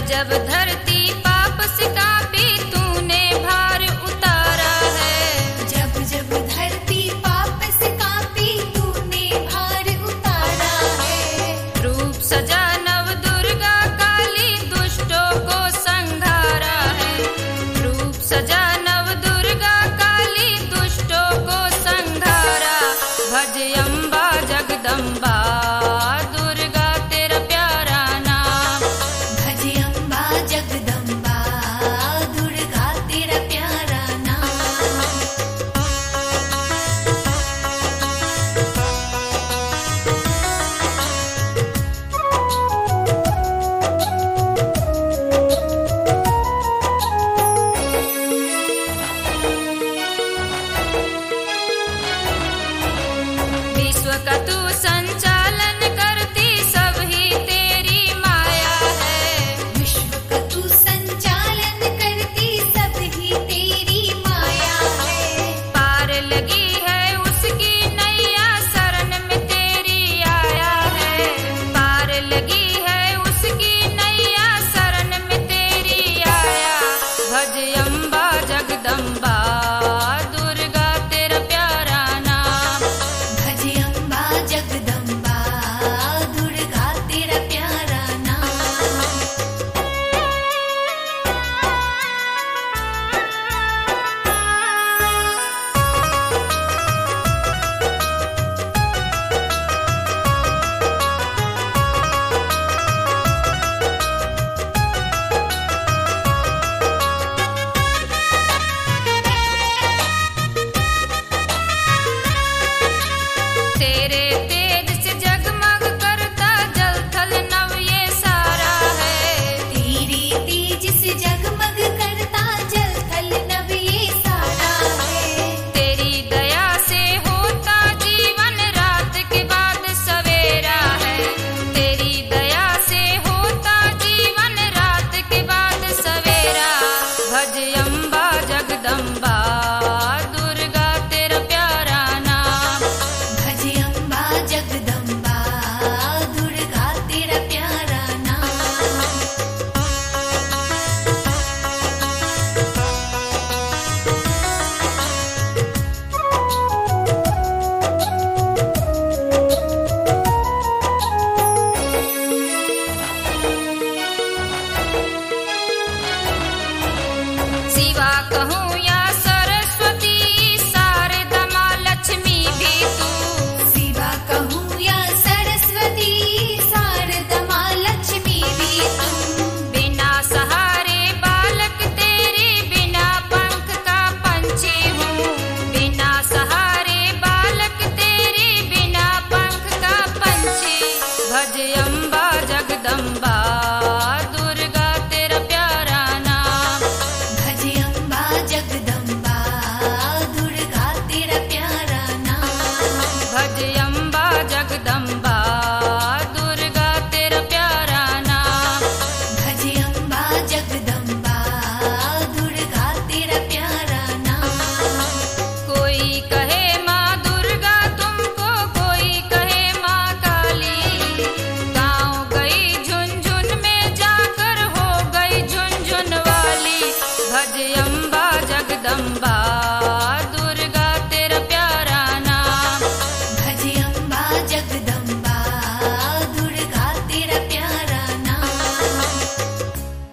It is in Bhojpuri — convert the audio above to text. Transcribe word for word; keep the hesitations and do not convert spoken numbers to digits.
जब धरती पाप से कांपी तूने भार उतारा है। जब जब धरती पाप से कांपी तूने भार उतारा है। रूप सजा नव दुर्गा काली दुष्टों को संघारा है। रूप सजा नव दुर्गा काली दुष्टों को संघारा। भज अम्बा जगदम्बा दुर्गा तेरा प्यारा नाम। भज अम्बा जगदम्बा दुर्गा तेरा प्यारा नाम। विश्व का तू संचालन करती सब ही तेरी माया है। विश्व का तू संचालन करती सब ही तेरी माया है। पार लगी है उसकी नैया शरण में तेरी आया है। पार लगी है उसकी नैया शरण में तेरी आया। भज अम्बा जगदम्बा दुर्गा तेरा प्यारा नाम। भज अम्बा जगदम्बा दुर्गा तेरा प्यारा नाम। तेरे तेज से जगमग करता जल थल नव ये सारा है। तेरी तेज से जगमग करता जल थल नभ ये सारा है। तेरी दया से होता जीवन रात के बाद सवेरा है। तेरी दया से होता जीवन रात के बाद सवेरा। भज अम्बा जगदम्बा दुर्गा तेरा प्यारा नाम। भज अम्बा जगदम्बा दुर्गा तेरा प्यारा नाम। सिवा कहूँ